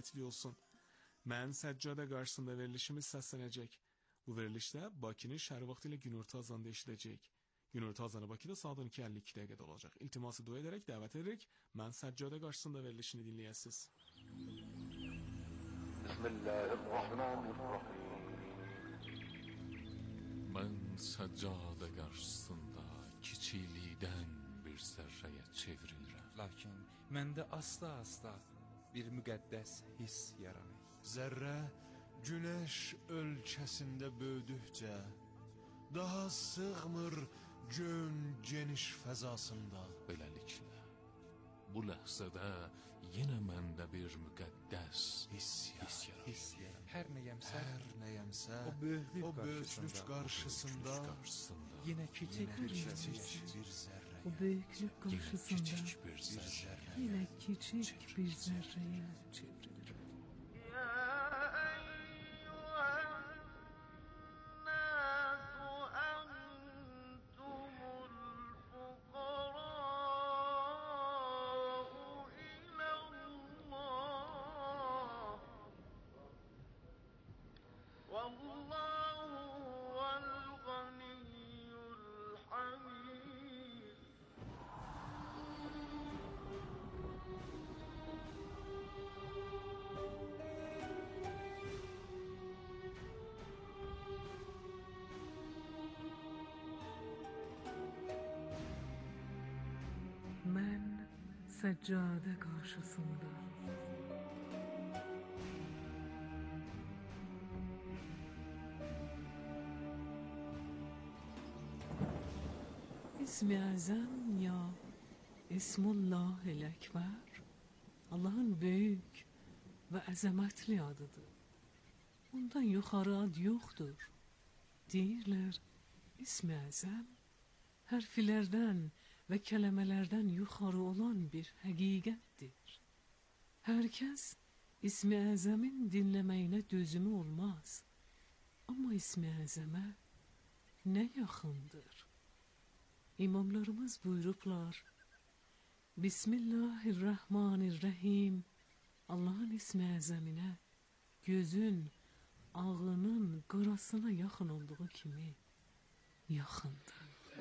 bərəkətli olsun. Mən səccadə qarşısında verilişimiz səslənəcək. Bu verilişdə Bakının şəhər vaxtı ilə günorta azanında eşidəcək. Günorta azanı Bakıda saat 12:52 dəqiqədə olacaq. İltiması dua edərək, dəvət edərək mən səccadə qarşısında verilişini dinləyəsiniz. Bismillahirrahmanirrahim. Mən səccadə qarşısında kiçiklikdən bir zərrəyə çevrilirəm. Lakin məndə asta-asta bir müqəddəs hiss yaranır. Zərrə günəş ölkəsində böyüdükcə daha sığmır göyün geniş fəzasında. Beləliklə, bu ləhzədə yenə məndə bir müqəddəs hiss yaranır. Hər nəyəmsə, o böyüklük qarşısında yenə kiçik bir zərrə. O böyüklük qarşısında yenə kiçik bir zərrəyə çevrilir. Mən səccadə qarşısında İsmi Əzəm ya İsmullahil Əkbər Allahın böyük və əzəmətli adıdır. Ondan yuxarı ad yoxdur. Deyirlər, İsmi Əzəm hərflərdən və kələmələrdən yuxarı olan bir həqiqətdir. Hər kəs İsmi Əzəmin dinləməyinə dözümü olmaz. Amma İsmi Əzəmə nə yaxındır? İmamlarımız buyurublar, Bismillahirrahmanirrahim, Allahın İsmi Əzəminə gözün, ağının qarasına yaxın olduğu kimi yaxındır.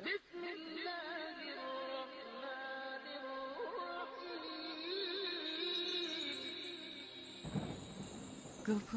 Qapı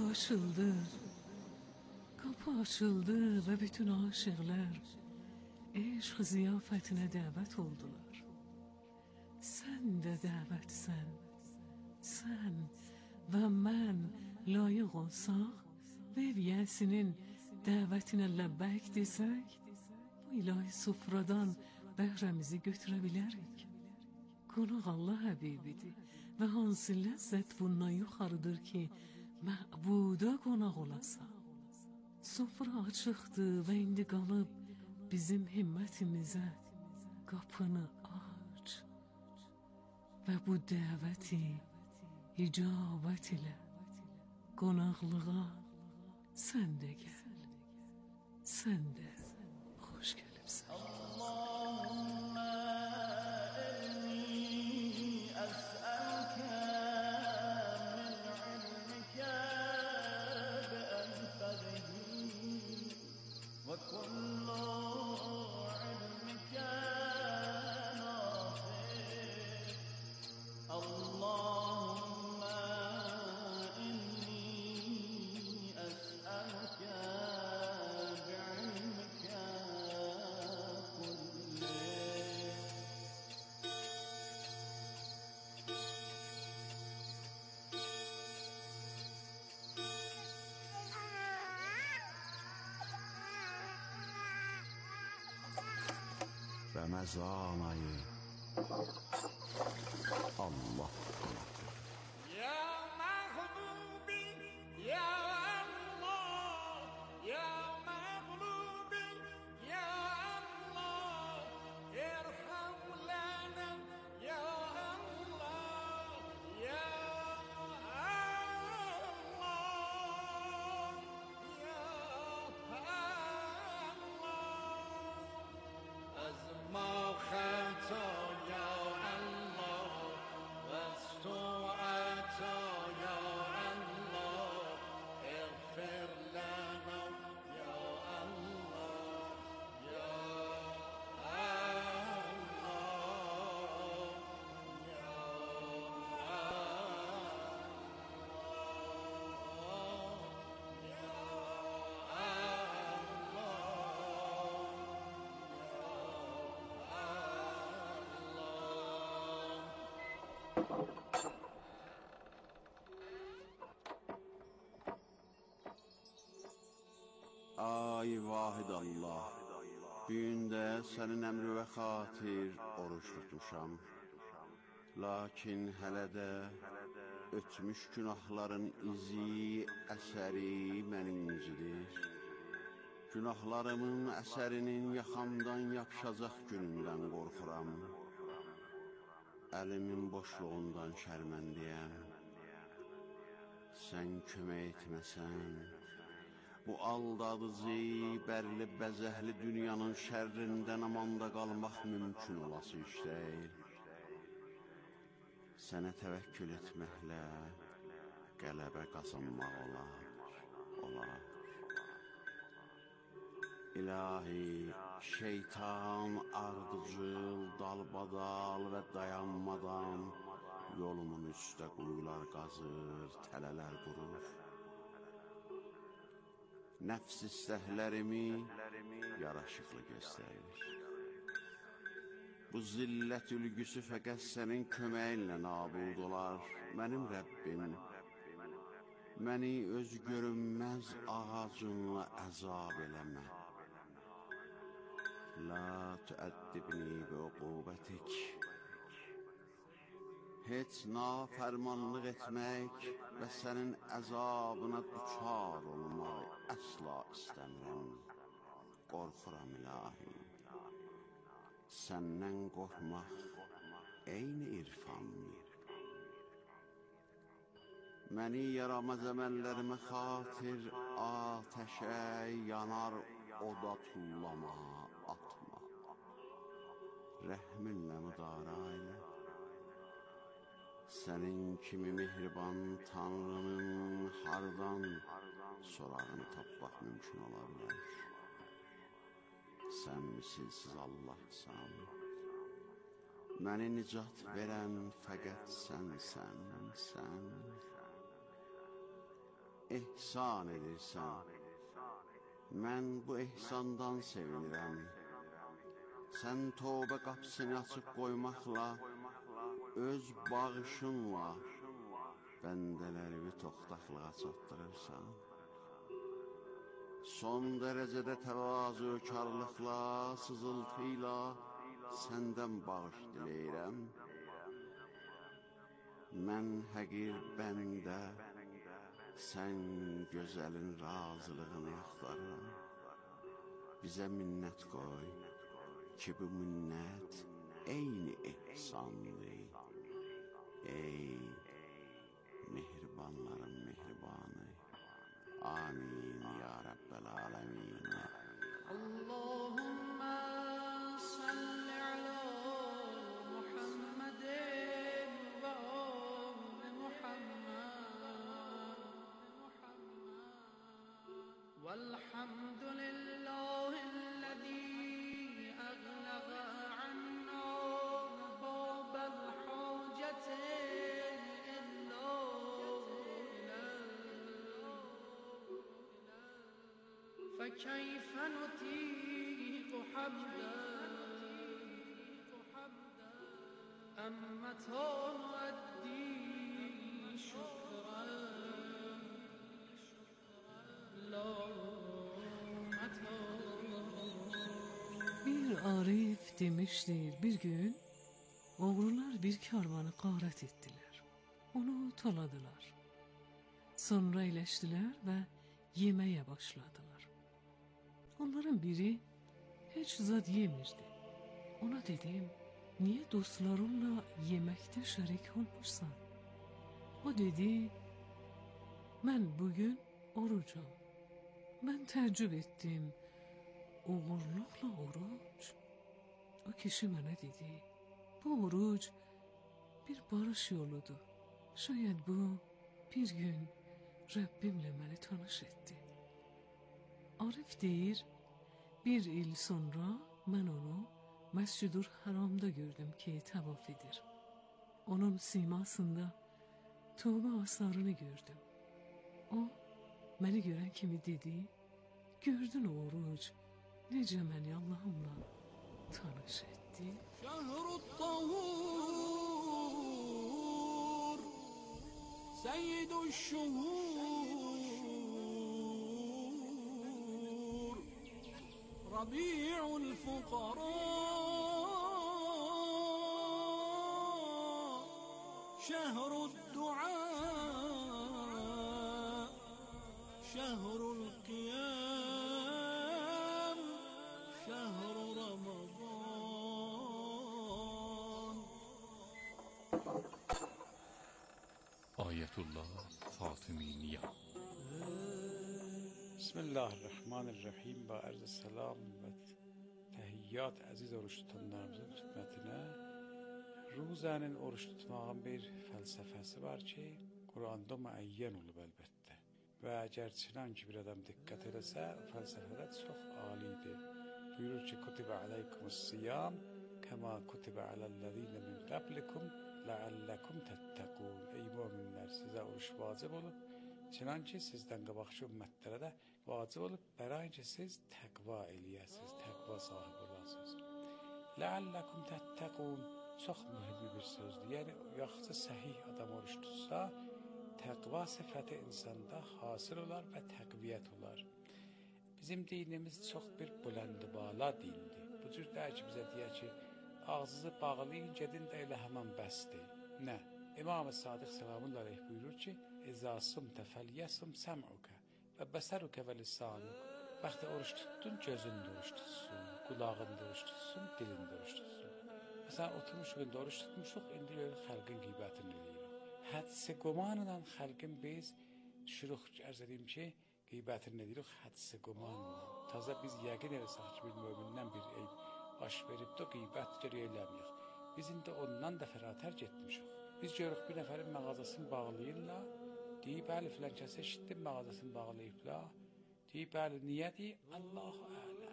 açıldı və bütün aşıqlar eşq ziyafətinə dəvət oldular. Sən də dəvətsən, sən və mən layiq olsaq və eviyəsinin dəvətinə ləbbək desək, bu ilahi sufradan bəhrəmizi götürə bilərik. Qonaq Allah Həbibidir və hansı ləzzət bundan yuxarıdır ki, məbuda qonaq olasan. Sofra açıqdır və indi qalıb bizim himmətimizə qapını aç və bu dəvəti icabət ilə qonaqlığa sən də gəl, sən də xoş gəlibsən. Allahümmə inni əsəlkə min ilmikə bi-ənfədihi və kullu ilmikə nafiq. Allahümmə inni əsəlkə bi-ilmikə Ramazan ayı Allah qonaqdır. Ya Mahbubi, ya Allah, ya Mahbubi, ya Allah, irham lana, ya Allah, ya Allah, ya Allah. Az ma khata ya Allah, was Ay vahid Allah, bu gün də sənin əmri və xatir oruç tutmuşam. Lakin hələ də ötmüş günahların izi, əsəri məni incidir. Günahlarımın əsərinin yaxamdan yapışacaq günündən qorxuram. Əlimin boşluğundan şərməndiyəm. Sən kömək etməsən, bu aldadıcı, bərli, bəzəhli dünyanın şərrindən amanda qalmaq mümkün olası iş deyil. Sənə təvəkkül etməklə qələbə qazanmaq olar. İlahi, şeytan ardıcıl, dalbadal və dayanmadan yolumun üstə quyular qazır, tələlər qurur. Nəfs istəklərimi yaraşıqlı göstərir. Bu zillət ülgüsü fəqət sənin köməyinlə nabud olar. Mənim Rəbbim, məni öz görünməz ağacınla əzab eləmə. La tuəddibni bi uqubətik. Heç nafərmanlıq etmək və sənin əzabına düçar olmaq əsla istəmirəm. Qorxuram ilahi. Səndən qorxmaq eyni irfandır. Məni yaramaz əməllərimə xatir atəşə yanar oda tullama, atma. Rəhminlə müdara ilə. Sənin kimi mehriban Tanrının hardan sorağını tapmaq mümkün ola bilər. Sən misilsiz Allahsan. Məni nicat verən fəqət sənsən, sən. İhsan edirsən. Mən bu ihsandan sevinirəm. Sən tövbə qapısını açıq qoymaqla, öz bağışınla bəndələrimi toxtaqlığa çatdırırsan. Son dərəcədə təvazökarlıqla, sızıltıyla səndən bağış diləyirəm. Mən həqir bəndə, sən gözəlin razılığını axtarıram. Bizə minnət qoy ki, bu minnət eyni ihsandır. Ey mehribanların mehribanı. Amin ya Rabbel alemin. Allahümme salli ala Muhammedin ve ali Muhammed. Velhamdülillahillezî aglaga anna babel haceti. فكيف نطيق حمدا أمتى نؤدي شكرا لا متى. Bir arif demiştir bir gün, oğrular bir karvanı qaret ettiler. Onu taladılar. Sonra iyileştiler ve yemeye başladılar. Onların biri hiç zad yemirdi. Ona dedim, niye dostlarınla yemekte şerik olmuşsan? O dedi, ben bugün orucum. Ben təəccüb ettim, uğurluqla oruç. O kişi bana dedi, bu oruç bir barış yoludur. Şayet bu bir gün Rabbimle beni tanış etti. Arif deyir, bir il sonra ben onu Məscid-ül Haram'da gördüm ki tavaf edir. Onun simasında tövbe asarını gördüm. O, beni gören kimi dedi, gördün oruç, necə məni Allahımla tanış etti. شهر الطهور سيد الشهور ربيع الفقراء شهر الدعاء شهر القيام شهر رمضان. آیت الله فاطمی. بسم الله الرحمن الرحیم. با عرض سلام و تحیات aziz oruç tutanlarımızın xidmətinə. Ruzənin oruç tutmağın bir fəlsəfəsi var ki, Quranda müəyyən olub əlbəttə. Və əgər çinan ki bir adam diqqət eləsə, fəlsəfədə çox alidir. Buyurur ki, kutibə aleykumus-siyam kəma kutibə aləl-ləzīne min qablikum ləalləkum təttəqun. Ey möminlər, sizə oruç vacib olub, çinan ki sizdən qabaqçı ümmətlərə də vacib olub, bərain ki siz təqva eləyəsiniz, təqva sahibi olasınız. Ləalləkum təttəqun çox mühüm bir sözdür. Yəni, yaxşı səhih adam oruç tutsa, təqva sifəti insanda hasıl olar və təqviyyət olar. Bizim dinimiz çox bir büləndibala dindir. Bu cür deyək ki, bizə deyək ki, ağzınızı bağlayın, gedin də elə həmən bəsdir. Nə? İmam-ı Sadiq selamun aleyh buyurur ki, İzâ sumtə fəlyəsum səm'ukə və bəsərukə və lisanuk. Vaxtı oruç tuttun, gözün də oruç tutsun, qulağın da oruç tutsun, dilin də oruç tutsun. Məsələn, oturmuşuq, indi oruç tutmuşuq, indi görürük xəlqin qiybətini edirik. Hədsi qomanla xəlqin biz düşürük, ərz edeyim ki, qiybətini edirik hədsi qomanla. Taza biz yəqin eləsək ki, bir mömindən bir eyb baş verib də qiybət geri eləməyik. Biz indi ondan da fəratər getmişik. Biz görürük bir nəfərin mağazasını bağlayırlar, deyib, bəli, filan kəsə eşitdim, mağazasını bağlayıblar. Deyib, bəli, niyə deyib? Allahu ələ.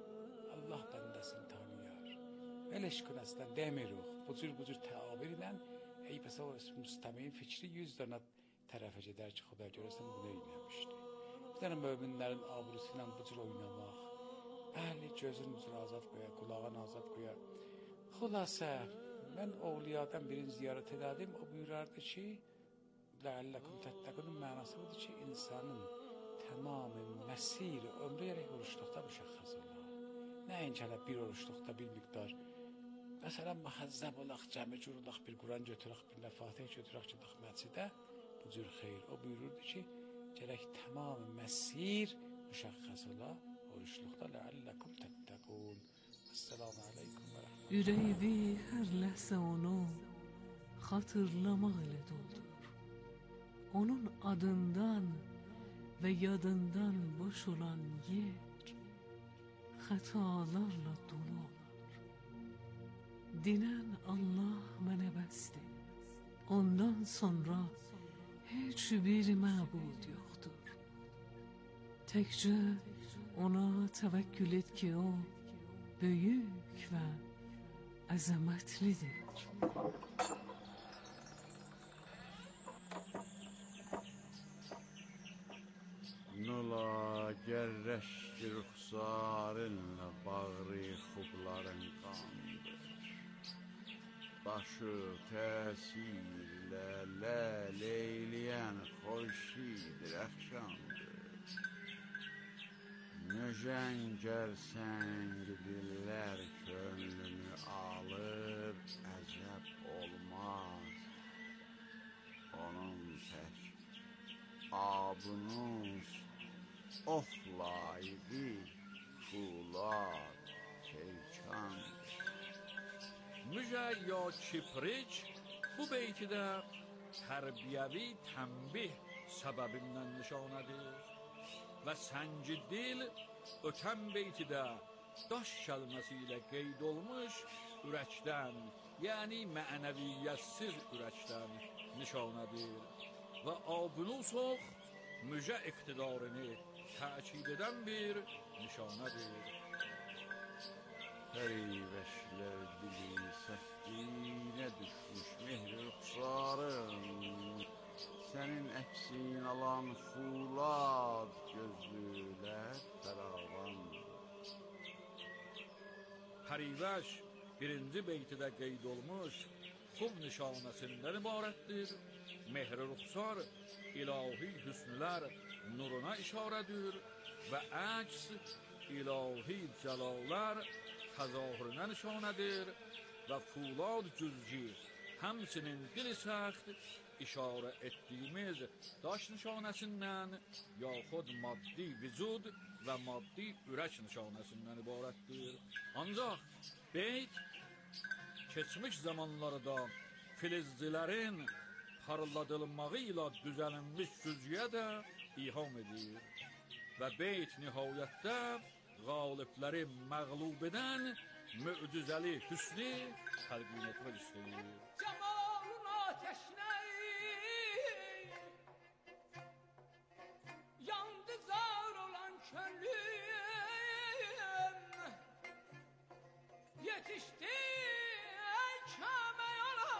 Allah bəndəsini tanıyar. Elə işkünəsindən demirik. Bu cür təabir ilə, ey, bəsə o müstəmin fikri 100 dana tərəfə gedər ki, Xuda görəsən bunu eyləmişdi. Bir dənə möminlərin abrusu ilə bu cür oynamaq, bəli, gözün cür azad qoya, qulağın azad qoya. Xülasə, mən oğliyadan birini ziyarət elədim, o buyurardı ki, ləalləkum təttəqunun mənası budur ki, insanın tamamı məsiri ömrü yerək oruçluqda müşəxxəs olar. Nəinki hələ bir oruçluqda bir miqdar, məsələn, məhəzzəb olaq, cəmi cür olaq, bir Quran götürək, bir nəfatih götürək ki, məcidə, bu cür xeyr. O buyururdu ki, gərək tamamı məsir müşəxxəs olar, oruçluqda ləalləkum təttəqun. Esselamu aleykum və rəhmətullah. Ürəyimi hər ləhsə onu xatırlamaq ilə doldur. Onun adından və yadından boş olan yer xətalarla dolu olar. Dinən Allah mənə bəsdir. Ondan sonra heç bir məbud yoxdur. Təkcə ona təvəkkül et ki, o böyük və əzəmətlidir. Nula gərrəşki rüxsarınla bağrı xubların qandır. Başı təsirlə ləleyləyən xoşidir əxşandır. Nöşəngər səng dillər könlünü alır, əcəb olmaz. Onun tək abunuz oflaydı, kulad keykandır. Müjə ya kipriç bu beytidə tərbiyyəvi tənbih səbəbindən nişanədir və sənci dil ötən beytidə daş kəlməsi ilə qeyd olmuş ürəkdən, yəni mənəviyyətsiz ürəkdən nişanədir və abunusux müjə iqtidarını təkid edən bir nişanədir. Peyveşlər dili səftinə düşmüş mehri rüxsarın, sənin əksin alan fulad gözlülər fəravandır. Pərivəş birinci beytidə qeyd olmuş xub nişanəsindən ibarətdir mehri ruxsar ilahi hüsnülər nuruna işarədir və əks ilahi cəlallar təzahürünə nişanədir və fulad cüzci həmçinin dili səxt işarə etdiyimiz daş nişanəsindən yaxud maddi vücud və maddi ürək nişanəsindən ibarətdir. Ancaq beyt keçmiş zamanlarda filizcilərin parladılmağı ilə düzəlmiş süzgüyə də iham edir və beyt nihayətdə qalibləri məğlub edən mücizəli hüsnü təlqin etmək istəyir. Cemalun ateşine yandı zar olan könlüm, yetişti Kâme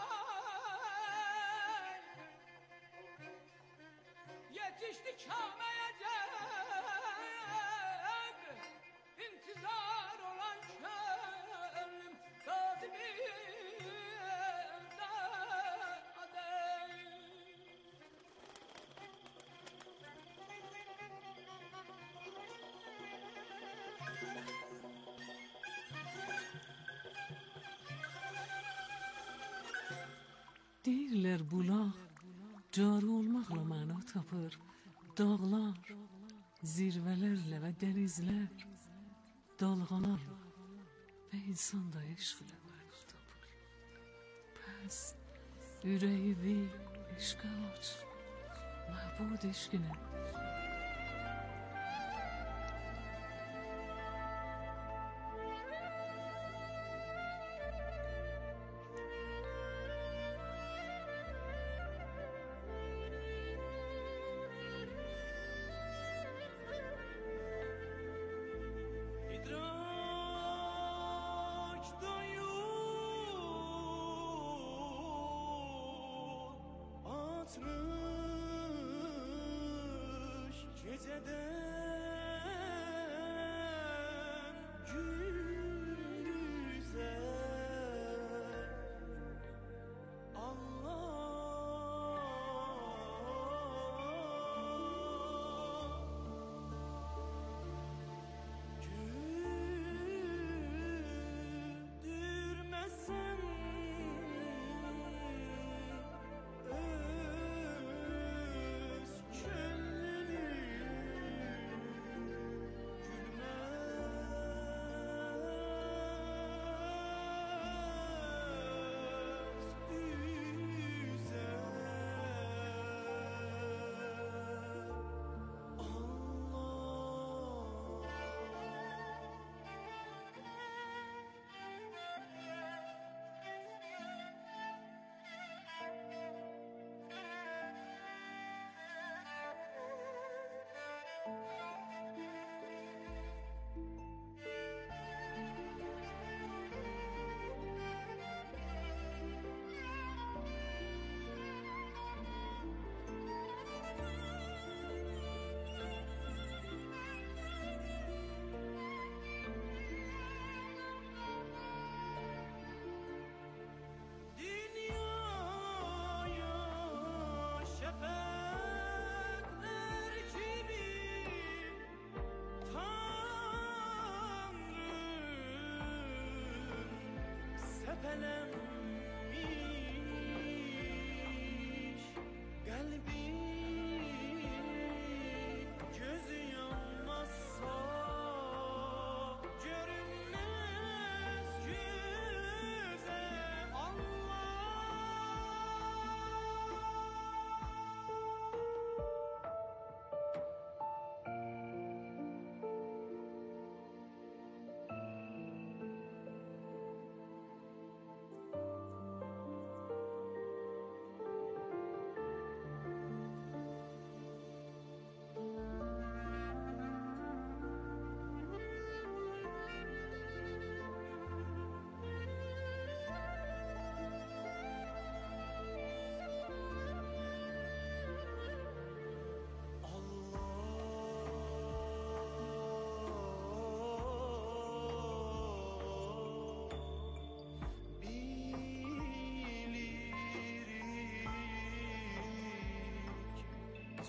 yalan, yetişti Kâme'ye cem, intizar olan könlüm dadı bir Deyirlər bulaq cari olmaqla məna tapır. Dağlar, zirvələrlə və dənizlər, dalğalarla və insan da eşq ilə məna tapır. Pəs ürəyi ver, eşqə aç, məbud eşqinə.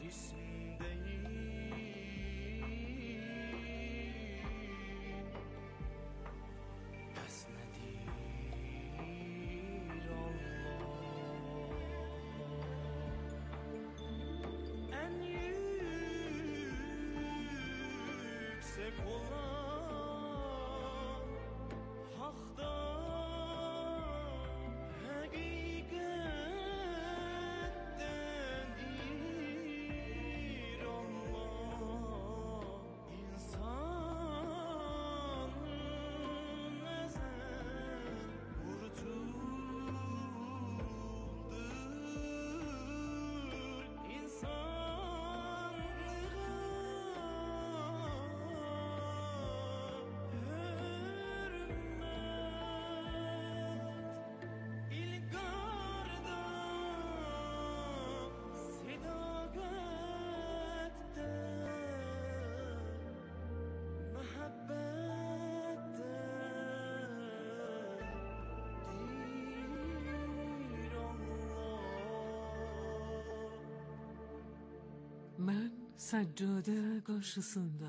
Ben seccade karşısında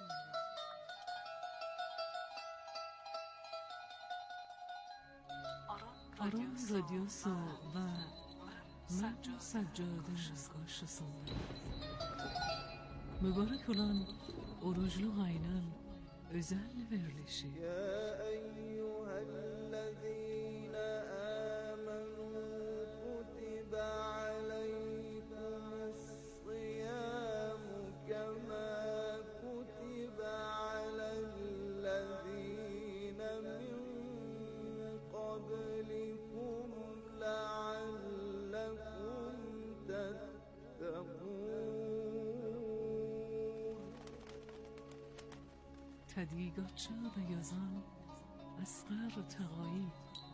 Aram radyosu ve ben seccade karşısında mübarek olan oruçlu ayının özel verilişi. تدقیقاتچı ve yazan Asghar Tağayi,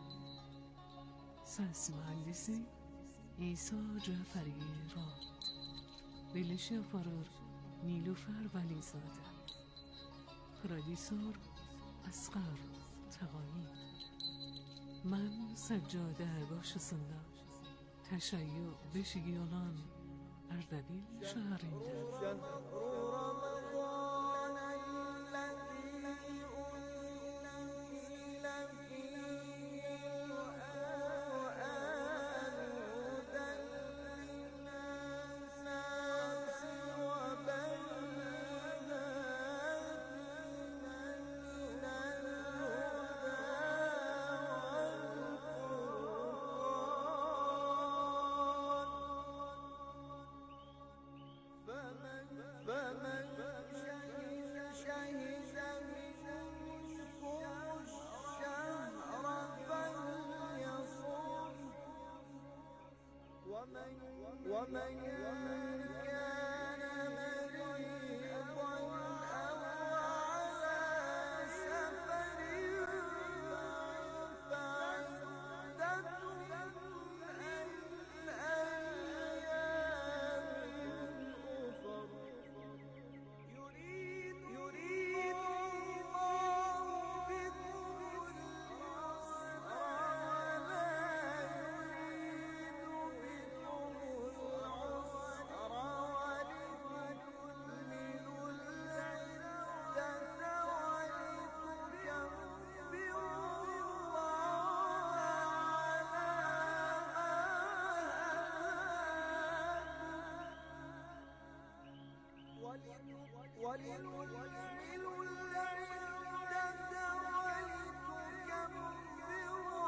ses mühendisi İsa Caferi Ra, verilişi yaparır Nilufer Velizade, prodüsör Asghar Tağayi. Ben seccade karşısında teşeyyü beşigi olan Erdebil şehrinde ومن كان مريضا أو على سفر فعدة من أيام أخر يريد الله بكم اليسر ولا يريد بكم العسر ولتكملوا العدة ولتكبروا الله ولتكملوا العدة ولتكبروا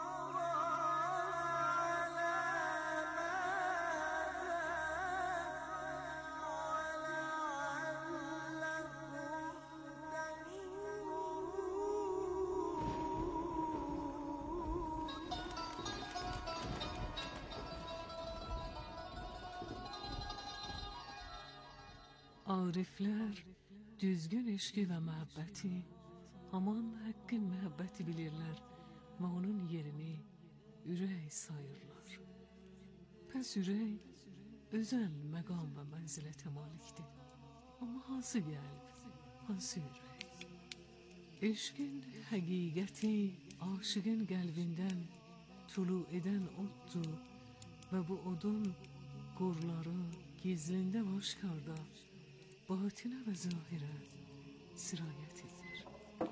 Arifler düzgün eşki ve muhabbeti aman hakkın muhabbeti bilirler ve onun yerini ürey sayırlar. Pes ürey özel megam ve menzilete malikti. Ama hansı gelb, hansı ürey? Eşkin hakikati aşığın kalbinden tulu eden ottu ve bu odun gurları gizlində və aşkarda, batinə və zahirə sirayət edir.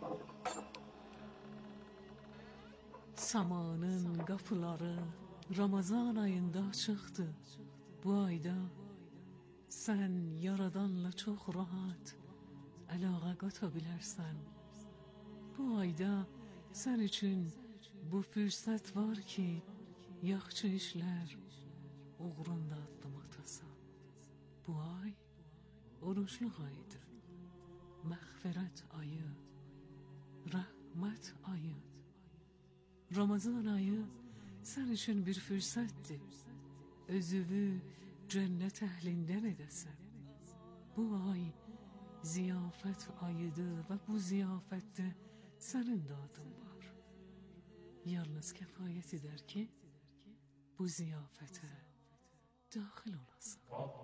Samanın qapıları Ramazan ayında açıqdır. Bu ayda sən yaradanla çox rahat əlaqə qata bilərsən. Bu ayda sən üçün bu fürsət var ki, yaxşı işlər uğrunda addım atasan. Bu ay oruçluq ayıdır. Məğfirət ayı, rəhmət ayı. Ramazan ayı sən üçün bir fürsətdir. Özünü cənnət əhlindən edəsən. Bu ay ziyafət ayıdır və bu ziyafətdə sənin də adın var. Yalnız kəfayət edər ki, bu ziyafətə daxil olasan.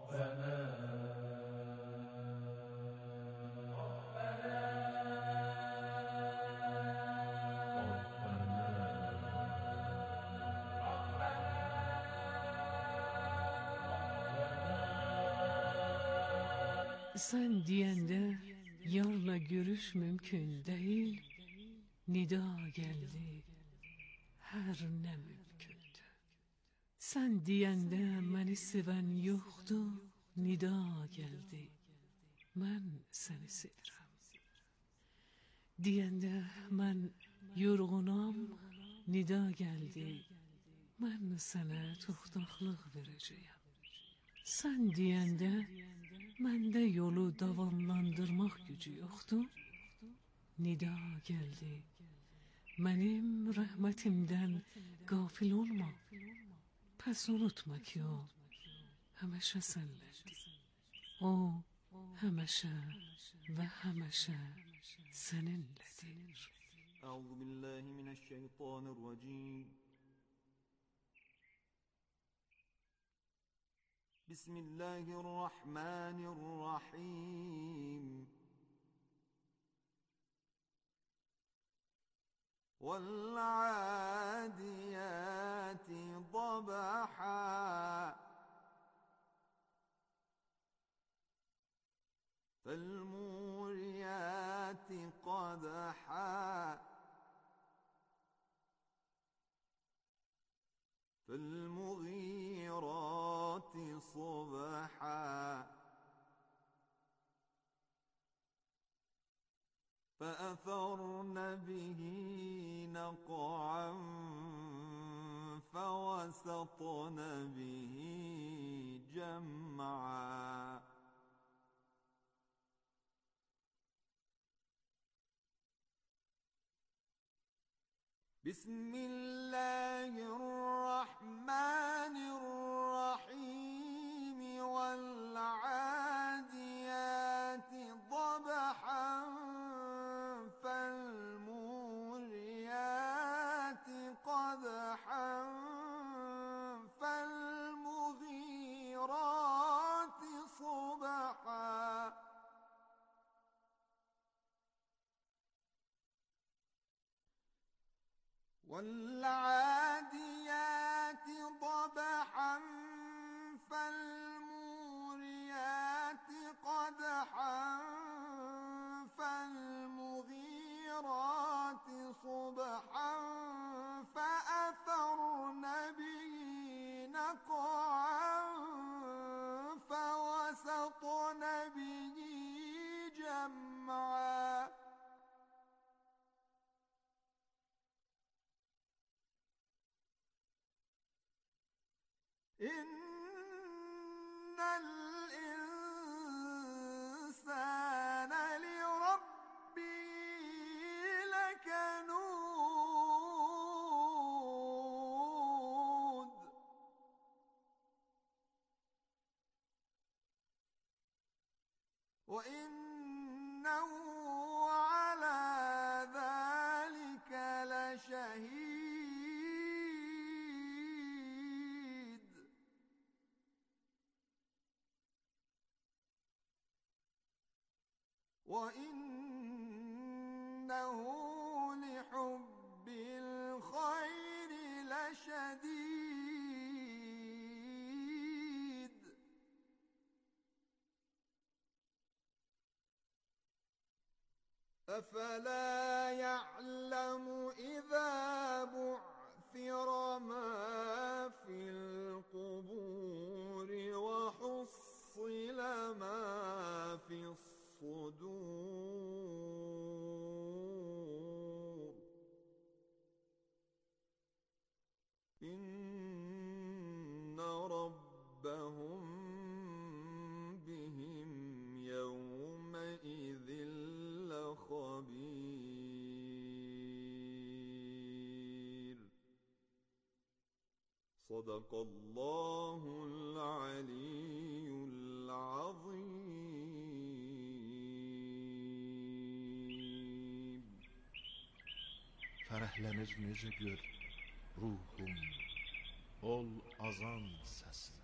Sən deyəndə yarla görüş mümkün deyil, nida gəldi, hər nə mümkündür. Sən deyəndə məni sevən yoxdur, nida gəldi, mən səni sevirəm. Deyəndə mən yorğunam, nida gəldi, mən sənə toxtaqlıq verəcəyəm. Sən deyəndə məndə yolu davamlandırmaq gücü yoxdur, nida gəldi, mənim rəhmətimdən qafil olma, pəs unutma ki o həməşə sənlədir. O həməşə və həməşə səninlədir. Əuzu billahi minəşşeytanirracim. بسم الله الرحمن الرحيم والعاديات ضبحا فالموريات قدحا فالمغيرات صبحا فأثرن به نقعا فوسطن به جمعا بسم الله الرحمن الرحيم والعاديات ضبحا فالموريات قدحا فالمغيرات صبحا والعاديات ضبحا فالموريات قدحا فالمغيرات صبحا فأثرن به نقعا فوسطن به جمعا إن الإنسان لربه لكنود وإنه على ذلك لشهيد وإنه لحب الخير لشديد أفلا يعلم إذا بعثر ما في القبور وحصل ما في الصدور إن ربهم بهم يومئذ لخبير صدق الله العلي العظيم. Fərəhlənir necə gör ruhum ol azan səsinə.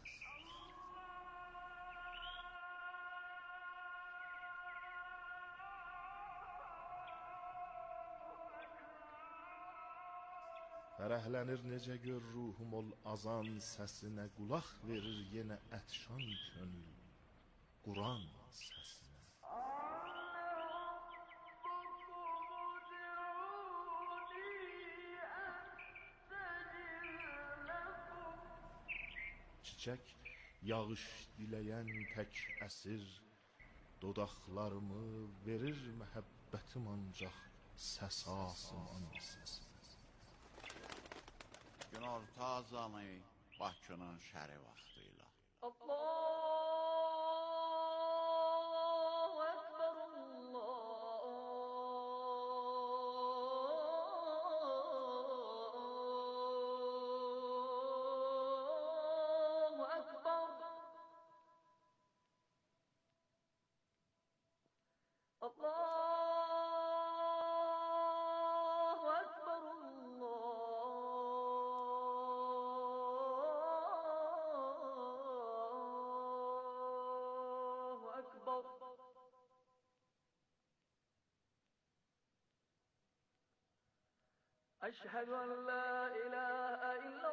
Fərəhlənir necə gör ruhum ol azan səsinə, qulaq verir yenə ətşan könül Quran səsinə. Çiçək yağış diləyən tək əsir, dodaqlarımı verir məhəbbətim ancaq səs asman səsinə. Günorta azanı Bakının şəri vaxtı ilə. Allahu Ekber, Allahu Ekber. Allahu Ekber, Allahu Ekber. أشهد أن لا إله إلا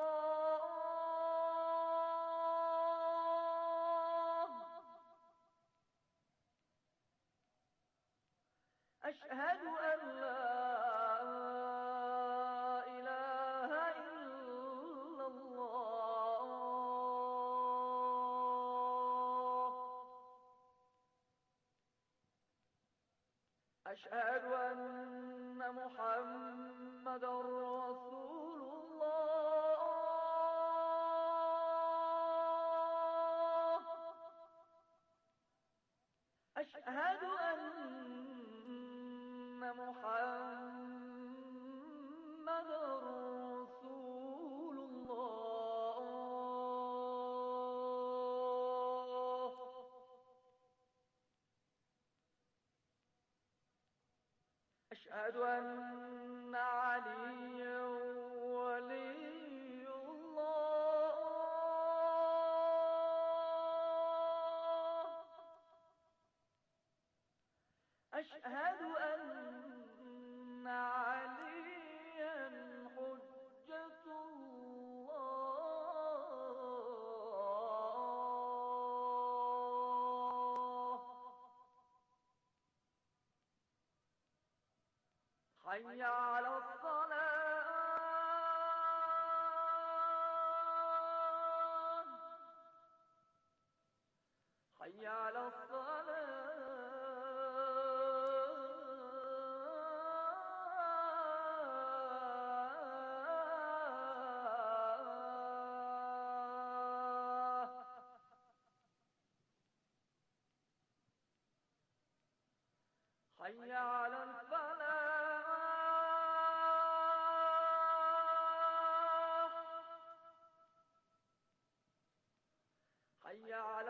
الله. أشهد أن لا إله إلا الله. أشهد أن محمدا رسول الله. أشهد أن محمدا رسول الله. أشهد أن عليا ولي الله. أشهد أن عليا حجة الله. حي على الصلاة. حي على الصلاة. حي على الفلاح. حي على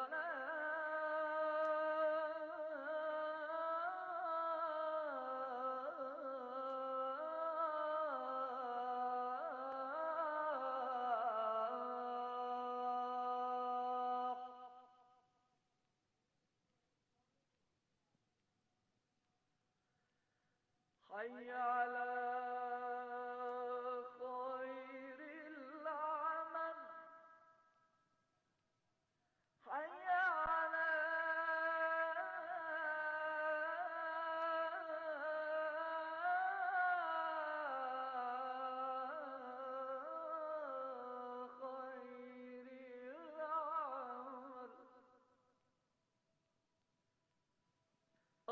الفلاح. حي على خير العمل. حي على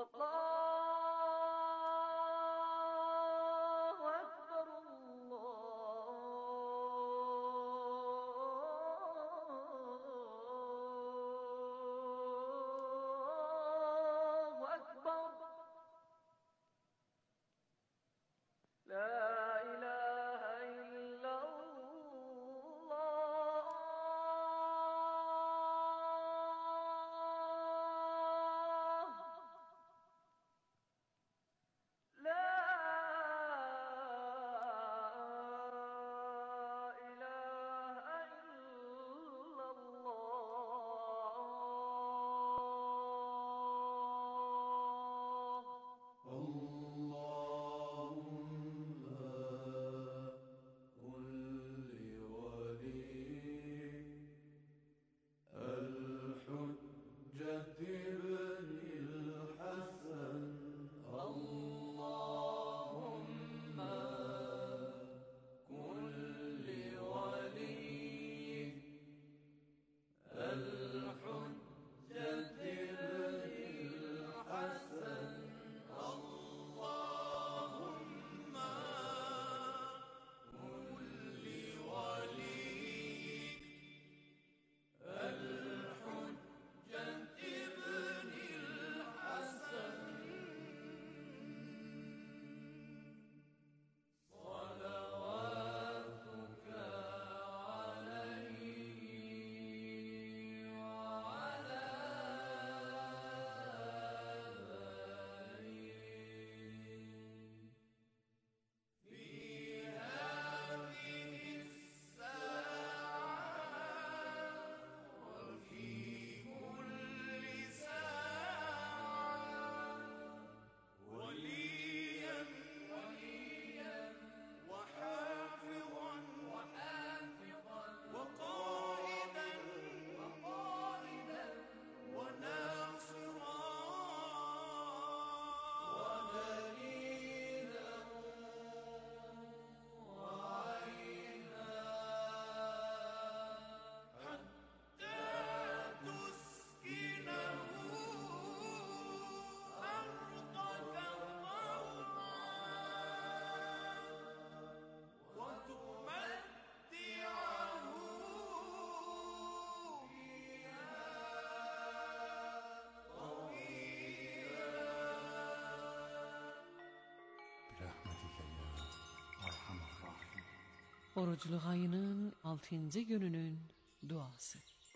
Oruçluq ayının 6-cı gününün duası.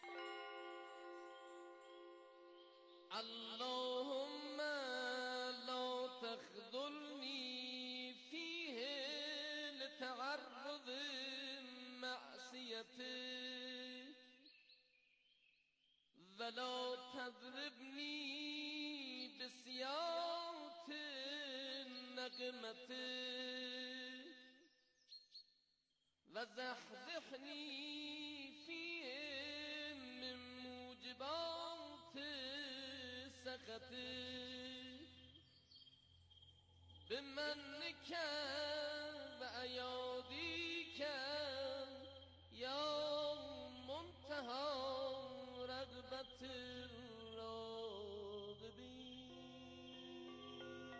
Allahümme la tehdulni fihi letearruzı ma'siyetik ve la tedribni bisiyatin negmetik وزحزحني فيهم من موجبات سخطك بمنك وأياديك يا منتهى رغبة الراغبين.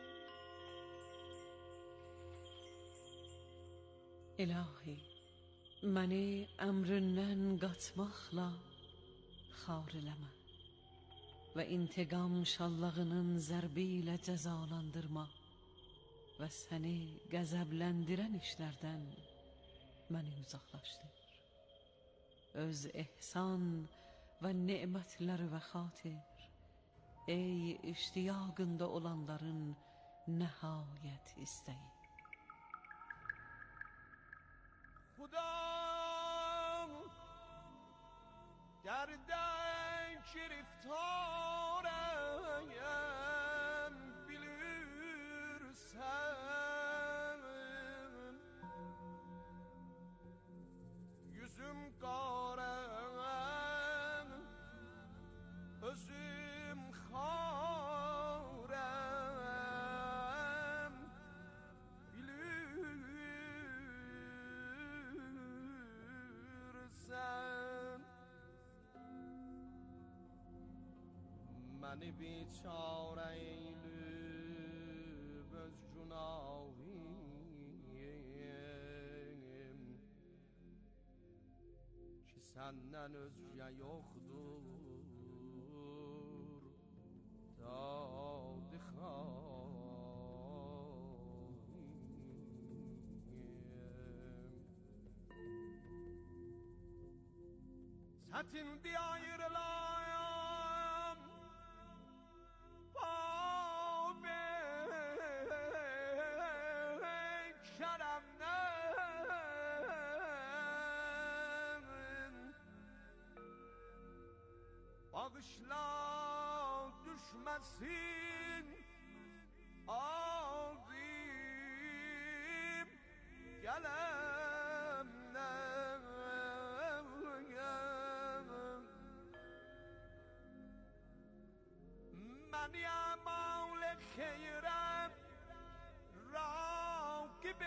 İlahi, məni əmrindən qaçmaqla xar eləmə və intiqam şallağının zərbi ilə cəzalandırma və səni qəzəbləndirən işlərdən məni uzaqlaşdır. Öz ehsan və nemətləri və xatir, ey iştiyaqında olanların nəhayət istəyi. خدا گردن گرفتارم bilirsen yüzüm karem özüm harem bilirsen məni biçare eylü öz günahıyım ki senden özge yoktur dadı Satin bir ayrılayım Babe keremden Bağışla düşmesin azim gelemden من یا مول خیرم راقب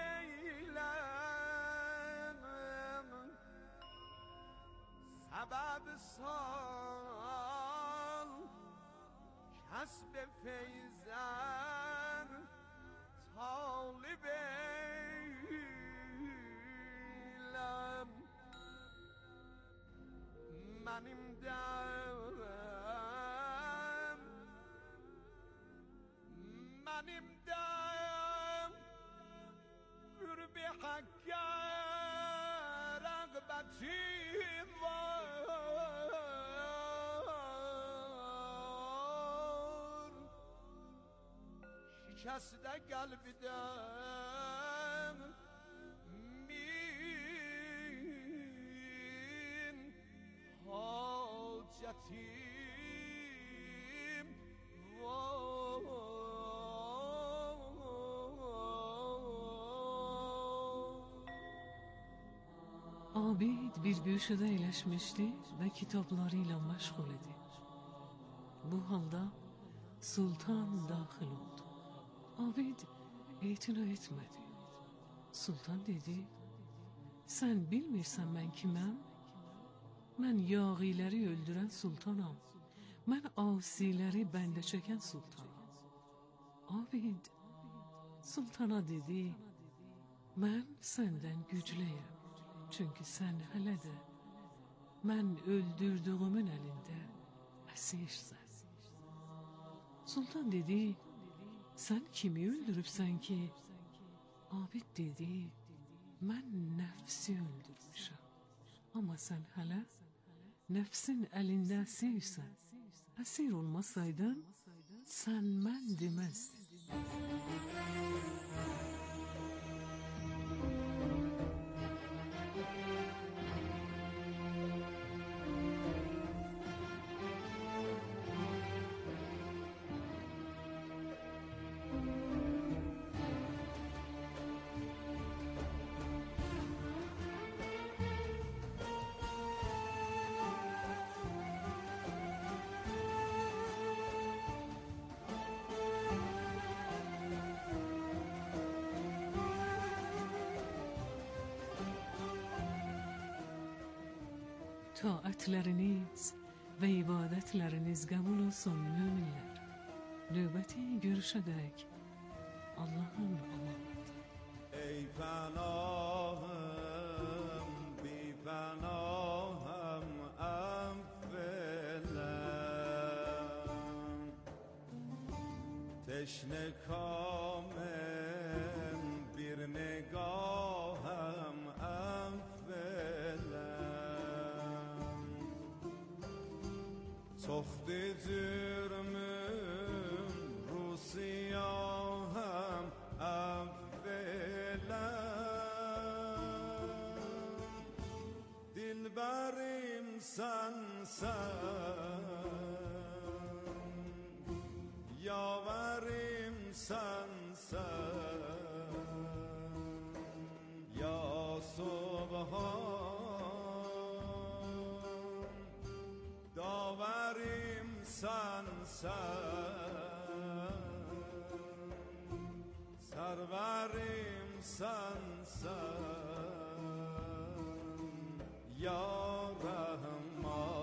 ایلم سبب سال کسب فیزن طالب ایلم منیم دم منیم دم قرب حق رغبتی var şikəsdə qəlbidəm min hacətim var Abid bir güşede iyileşmişti ve kitaplarıyla meşgul idi. Bu halda sultan dahil oldu. Abid itina etmedi. Sultan dedi, sen bilmirsən mən kiməm? Mən yağiləri öldürən sultanam. Mən asiləri bəndə çəkən sultanam. Abid sultana dedi, mən səndən gücləyəm. Çünkü sen hələ də mən öldürdüğümün əlində əsirsən. Sultan dedi, sen kimi öldürübsən ki? Abid dedi, mən nəfsi öldürmüşəm. Amma sən hələ nəfsin əlində əsirsən. Əsir olmasaydın, sən mən deməzdin. Taatleriniz ve ibadetleriniz kabul olsun müminler. Nöbeti görüşedek Allah'ın amaneti. Ey panahım, bi panahım affeyle. Teşne kamen bir negahım affeyle. Çoxdu cürmüm Rusiyahım affeyle. Dilberim sensen, yaverim sensen, ya Subhan. Daverim sensen, serverim sensen, ya Rahman.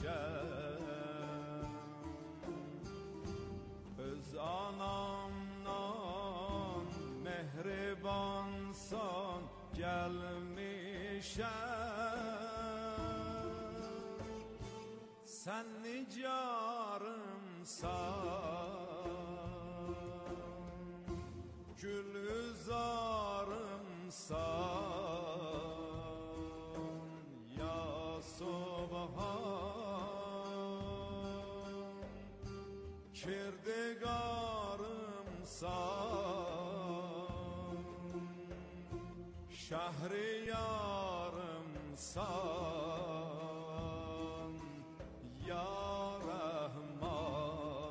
öz anamdan mehribansan gelmişem, sen nicarımsan, gülüzarımsan ya Subhan, kirdigarımsan, şehriyarımsan ya Rahman.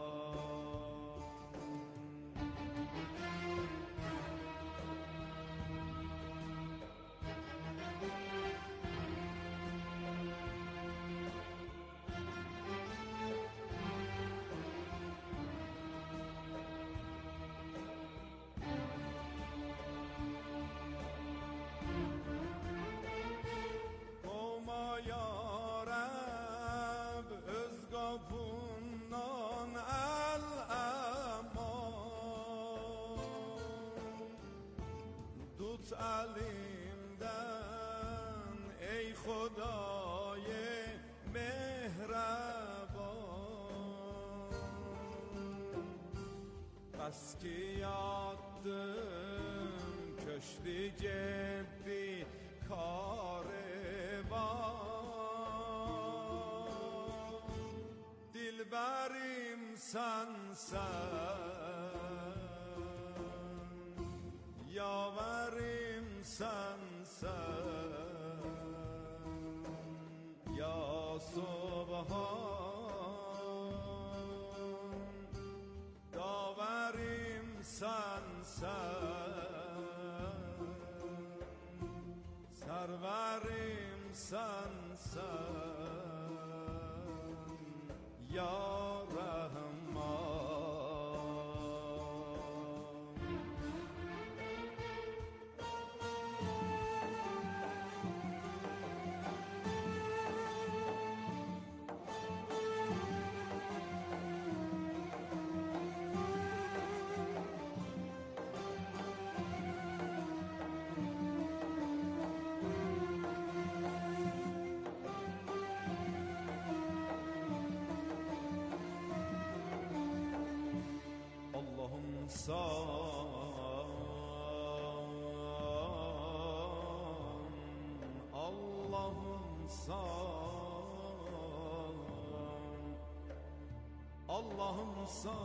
Olma ya Rab öz kapından el eman, tut elimden ey Xuday mehreban, bas ki yattım köşkü ceppi kariban, dilberim sensen, yaverim sensen ya Subhan, daverim sensen, serverim sensen ya Rahman. Allah'ım Allah'ım Allah'ım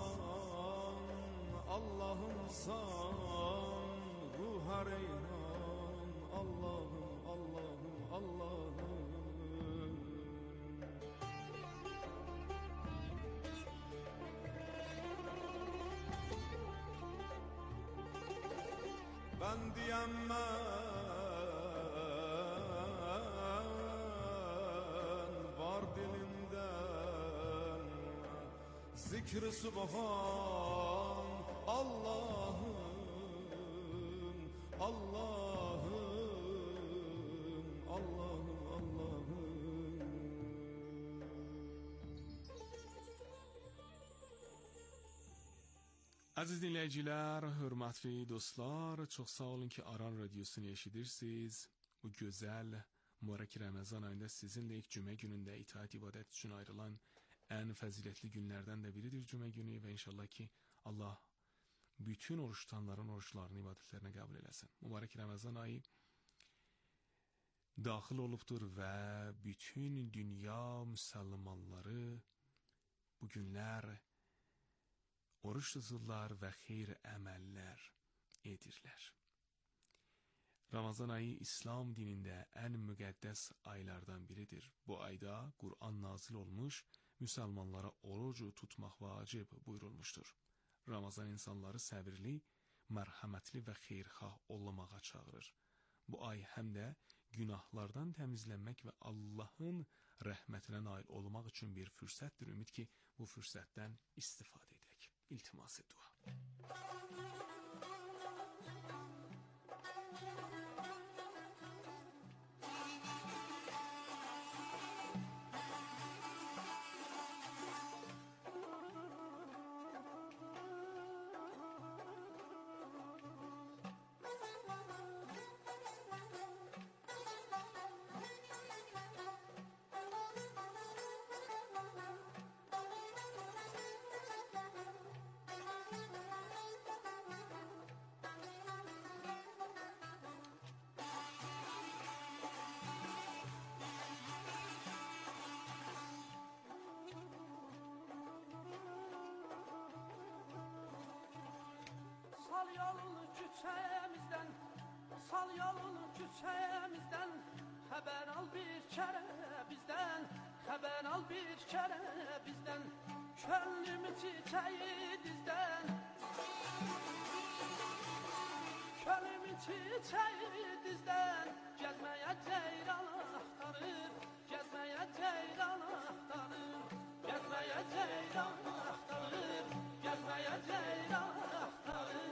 ruha reyhan, Allah'ım ben diyemem var dilimden zikr-i subhan, Allah'ım Aziz dinləyicilər, hörmətli dostlar, çox sağ olun ki, Aran Radiosunu eşidirsiniz. Bu gözəl, mübarək Ramazan ayında sizinlə ilk cümə günündə itaat ibadət üçün ayrılan ən fəzilətli günlərdən də biridir cümə günü və inşallah ki, Allah bütün oruç tutanların oruçlarını, ibadətlərini qəbul eləsin. Mübarək Ramazan ayı daxil olubdur və bütün dünya müsəlmanları bu günlər oruç tuturlar və xeyir əməllər edirlər. Ramazan ayı İslam dinində ən müqəddəs aylardan biridir. Bu ayda Qur'an nazil olmuş, müsəlmanlara orucu tutmaq vacib buyurulmuşdur. Ramazan insanları səbirli, mərhəmətli və xeyirxah olmağa çağırır. Bu ay həm də günahlardan təmizlənmək və Allahın rəhmətinə nail olmaq üçün bir fürsətdir. Ümid ki, bu fürsətdən istifadə edək. İltimas-ı dua. kimsəmizdən xəbər al bir kərə bizdən, xəbər al bir kərə bizdən, könlümün çiçəyi dizdən, könlümün çiçəyi dizdən, gəzməyə ceyran axtarır, gəzməyə ceyran axtarır, gəzməyə ceyran axtarır, gəzməyə ceyran axtarır.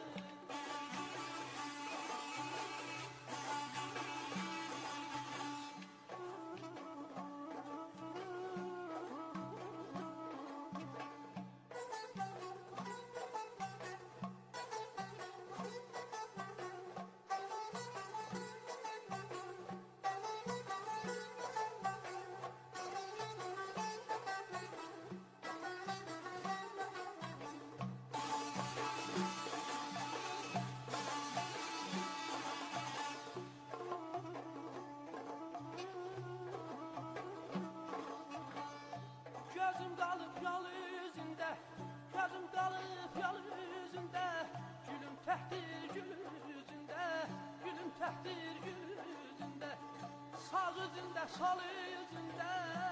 Gözüm qalıb yol üzündə, gözüm qalıb yol üzündə, gülüm təhtir gül üzündə, gülüm təhtir gül üzündə, sağ üzündə, sol üzündə,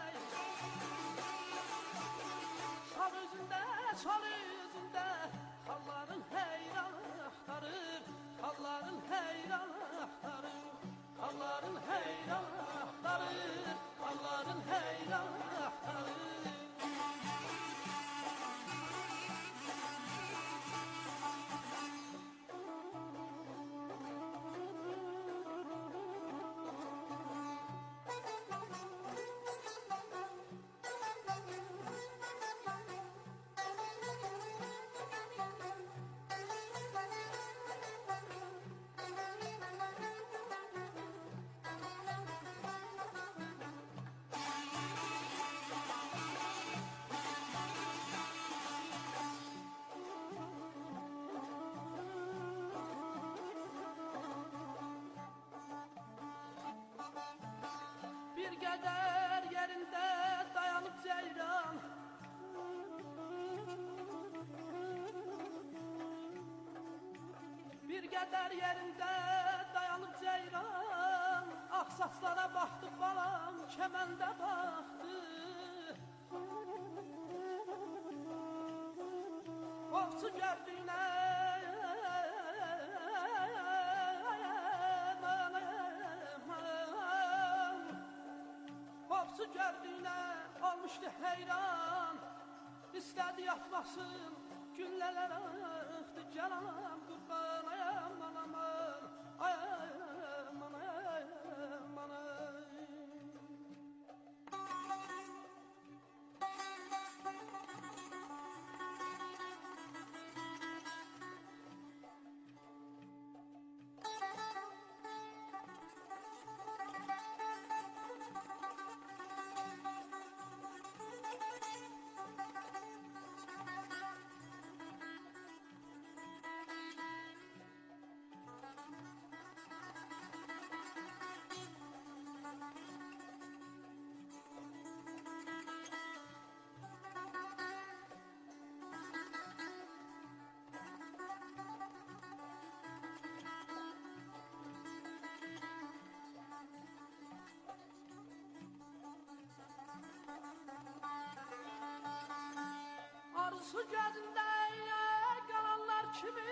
sağ üzündə, sol üzündə, xalların heyranı axtarır, xalların heyranı axtarır, xalların heyranı axtarır, xalların heyranı axtarır. Bir qədər yerində dayanıb ceyran, bir qədər yerində dayanıb ceyran, ağ saçlara baxdı balam, kəməndə baxdı. Ovçu gördüyünə Ovçu gördüyünə olmuşdu heyran, istədi yatmasın, günlələr axdı, gəl anam qurban, ay aman aman, ay aman aman ay. Arzu gözündə qalanlar kimi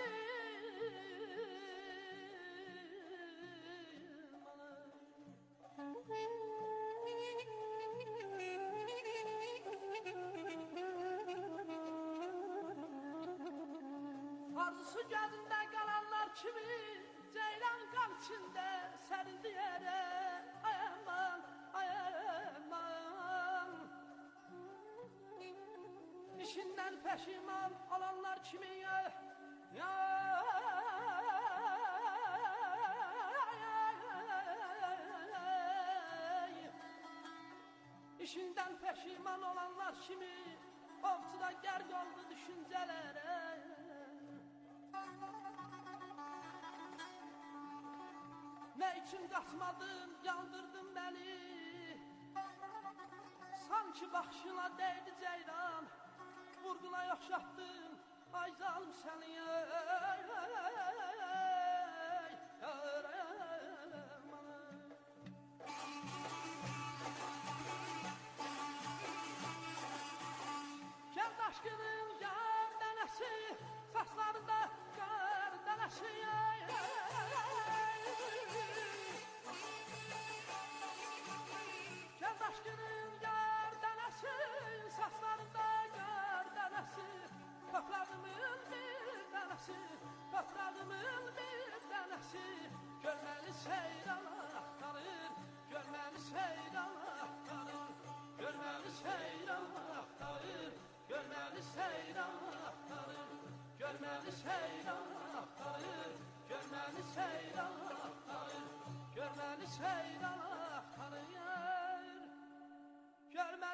Arzusu gözündə qalanlar kimi ceylan qan içində sərildi yerə. Ay aman, ay aman, İşindən peşiman olanlar kimi ya İşindən peşiman olanlar kimi ovçuda gərq oldu düşüncələrə. Ne için kaçmadın, yandırdın beni, sanki bakışına değdi ceyran, vurguna yokşattın, ay zalim seni ey, ey, ey, ey, ey, ey, ey, ey, ey.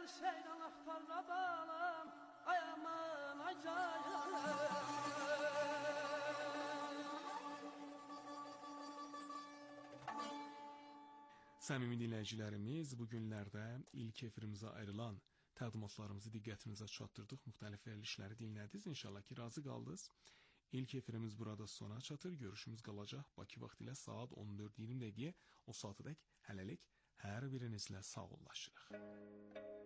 şeyden aktarla bağlam. Ay aman ay canım. Səmimi dinləyicilərimiz, bu günlərdə ilk efirimizə ayrılan təqdimatlarımızı diqqətinizə çatdırdıq, müxtəlif verilişləri dinlədiniz, inşallah ki, razı qaldınız. İlk efirimiz burada sona çatır, görüşümüz qalacaq Bakı vaxtı ilə saat 14:20 o saatədək hələlik hər birinizlə sağollaşırıq.